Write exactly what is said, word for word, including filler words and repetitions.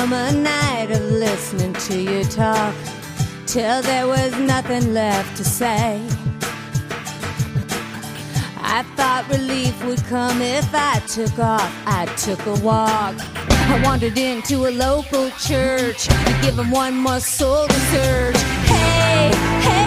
summer night of listening to you talk till there was nothing left to say. I thought relief would come if I took off. I took a walk. I wandered into a local church to give them one more soul to search. Hey, hey.